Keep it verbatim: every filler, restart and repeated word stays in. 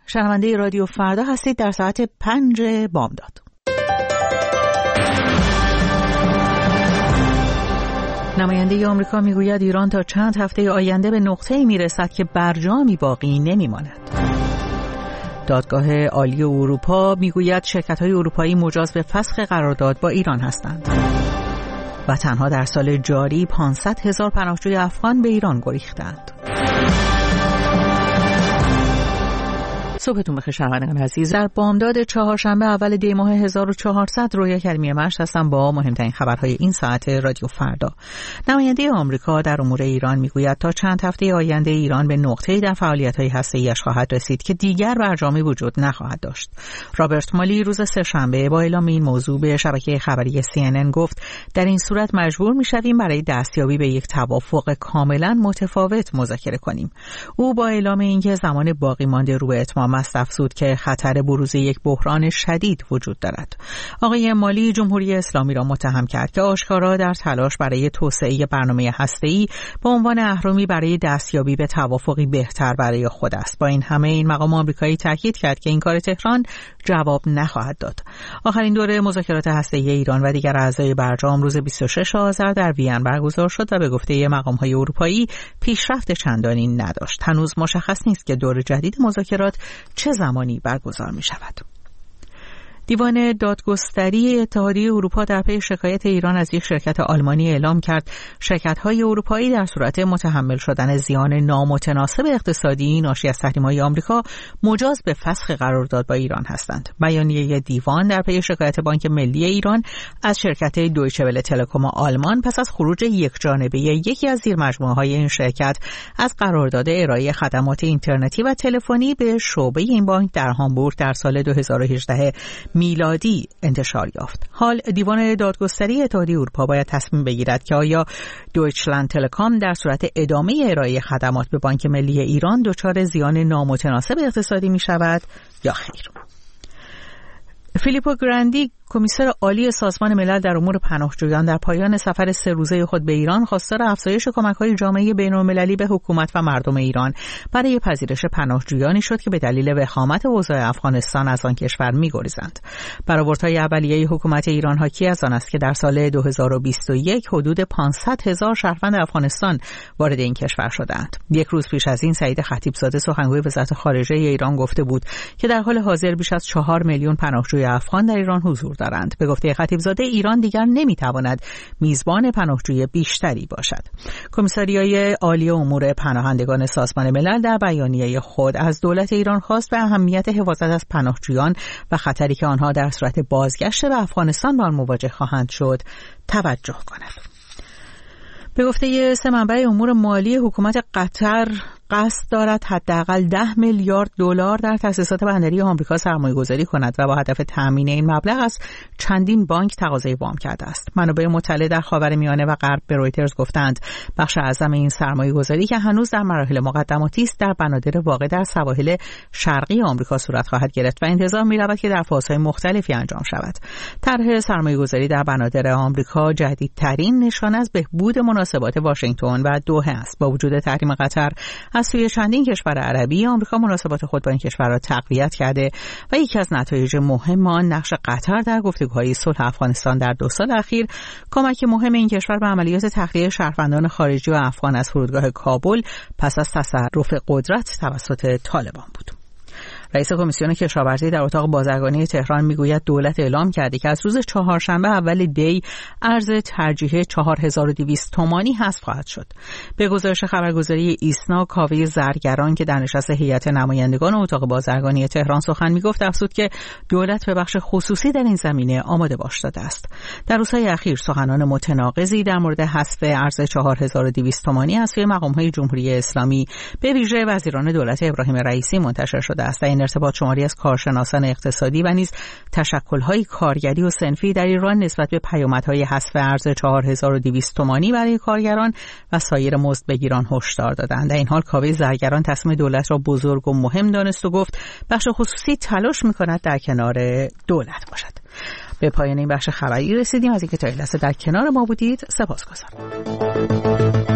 شنونده رادیو فردا هستید در ساعت پنج بامداد. نماینده آمریکا میگوید ایران تا چند هفته آینده به نقطه‌ای میرسد که برجامی باقی نمیماند. دادگاه عالی اروپا میگوید شرکت‌های اروپایی مجاز به فسخ قرارداد با ایران هستند. و تنها در سال جاری پانصد هزار پناهجوی افغان به ایران گریختند. صبحتون بخیر شنوندگان عزیز. در بامداد چهارشنبه اول دی ماه هزار و چهارصد رویا کریمی مشت هستم با مهمترین خبرهای این ساعت رادیو فردا. نماینده آمریکا در امور ایران میگوید تا چند هفته آینده ایران به نقطه‌ای در فعالیت‌های هسته‌ای‌اش خواهد رسید که دیگر برجامی وجود نخواهد داشت. رابرت مالی روز سه‌شنبه با اعلام این موضوع به شبکه خبری سی ان ان گفت در این صورت مجبور می‌شویم برای دستیابی به یک توافق کاملاً متفاوت مذاکره کنیم. او با اعلام اینکه زمان باقی مانده رو به اتمام است افزود که خطر بروز یک بحران شدید وجود دارد. آقای مالی جمهوری اسلامی را متهم کرد که آشکارا در تلاش برای توسعه برنامه هسته‌ای به عنوان اهرمی برای دستیابی به توافقی بهتر برای خود است. با این همه این مقام آمریکایی تاکید کرد که این کار تهران جواب نخواهد داد. آخرین دوره مذاکرات هسته‌ای ایران و دیگر اعضای برجام روز بیست و شش آذر در وین برگزار شد و به گفته مقام‌های اروپایی پیشرفت چندانی نداشت. هنوز مشخص نیست که دور جدید مذاکرات چه زمانی برگزار می شود. دیوان دادگستری اتحادیه اروپا در پی شکایت ایران از یک شرکت آلمانی اعلام کرد شرکت‌های اروپایی در صورت متحمل شدن زیان نامتناسب اقتصادی ناشی از تحریم‌های آمریکا مجاز به فسخ قرارداد با ایران هستند. بیانیه دیوان در پی شکایت بانک ملی ایران از شرکت دویچه ول تلکوم آلمان پس از خروج یکجانبه یکی از زیرمجموعه‌های این شرکت از قرارداد ارائه خدمات اینترنتی و تلفنی به شعبه این بانک در هامبورگ در سال دو هزار و هجده میلادی انتشار یافت. حال دیوان دادگستری اتحادیه اروپا باید تصمیم بگیرد که آیا دویچلند تلکام در صورت ادامه ارائه خدمات به بانک ملی ایران دچار زیان نامتناسب اقتصادی می شود یا خیر. فیلیپو گراندی کمیسر عالی سازمان ملل در امور پناهجویان در پایان سفر سه روزه خود به ایران خواستار افزایش کمک‌های جامعه بین‌المللی به حکومت و مردم ایران برای پذیرش پناهجویانی شد که به دلیل وخامت اوضاع افغانستان از آن کشور می‌گریزند. برآوردهای اولیه حکومت ایران حاکی از آن است که در سال دو هزار و بیست و یک حدود پانصد هزار شهروند افغانستان وارد این کشور شدند. یک روز پیش از این سعید خطیبزاده سخنگوی وزارت خارجه ایران گفته بود که در حال حاضر بیش از چهار میلیون پناهجوی افغان در ایران حضور دارند. به گفته خطیبزاده ایران دیگر نمیتواند میزبان پناهجوی بیشتری باشد. کمیساریای عالی امور پناهندگان سازمان ملل در بیانیه خود از دولت ایران خواست به اهمیت حفاظت از پناهجویان و خطری که آنها در صورت بازگشت به افغانستان با آن مواجه خواهند شد توجه کند. به گفته سه منبع امور مالی حکومت قطر قصد دارد حداقل ده میلیارد دلار در تأسیسات بندری آمریکا سرمایه‌گذاری کند و با هدف تأمین این مبلغ از چندین بانک تقاضای وام کرده است. منابع مطلع در خاورمیانه و غرب به رویترز گفتند بخش اعظم این سرمایه‌گذاری که هنوز در مراحل مقدماتی است در بنادر واقع در سواحل شرقی آمریکا صورت خواهد گرفت و انتظار می‌رود که در فازهای مختلفی انجام شود. طرح سرمایه‌گذاری در بنادر آمریکا جدیدترین نشانه از بهبود مناسبات واشنگتن و دوحه است. با وجود تحریم قطر از سوی چندین کشور عربی آمریکا مناسبات خود با این کشور را تقویت کرده و یکی از نتایج مهم آن نقش قطر در گفتگوهای صلح افغانستان در دو سال اخیر کمک مهم این کشور به عملیات تخلیه شهروندان خارجی و افغان از فرودگاه کابل پس از تصرف قدرت توسط طالبان بود. رئیس کمیسیون کشاورزی در اتاق بازرگانی تهران میگوید دولت اعلام کرده که از روز چهارشنبه اول دی ارز ترجیحی چهار هزار و دویست تومانی حذف خواهد شد. به گزارش خبرگزاری ایسنا کاوه زرگران که در نشست هیئت نمایندگان اتاق بازرگانی تهران سخن میگفت افزود که دولت به بخش خصوصی در این زمینه آماده باش داده است. در روزهای اخیر سخنان متناقضی در مورد حذف ارز چهار هزار و دویست تومانی از سوی مقام‌های جمهوری اسلامی به ویژه وزیران دولت ابراهیم رئیسی منتشر شده است. این ارتباط شماری از کارشناسان اقتصادی و نیز تشکل‌های کارگری و صنفی در ایران نسبت به پیامدهای حذف ارز چهار هزار و دویست تومانی برای کارگران و سایر مزدبگیران هشدار دادند. در این حال کاوه زرگران تصمیم دولت را بزرگ و مهم دانست و گفت بخش خصوصی تلاش می‌کند در کنار دولت باشد. به پایان این بخش خبری رسیدیم. از اینکه تا این لحظه در کنار ما بودید سپاسگزارم.